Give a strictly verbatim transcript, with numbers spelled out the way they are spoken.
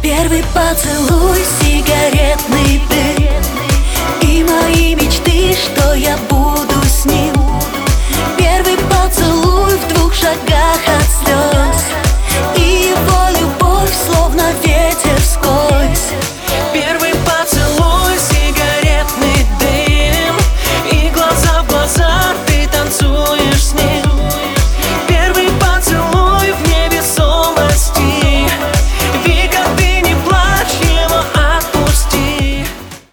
Первый поцелуй, сигаретный дым и мои мечты, что я буду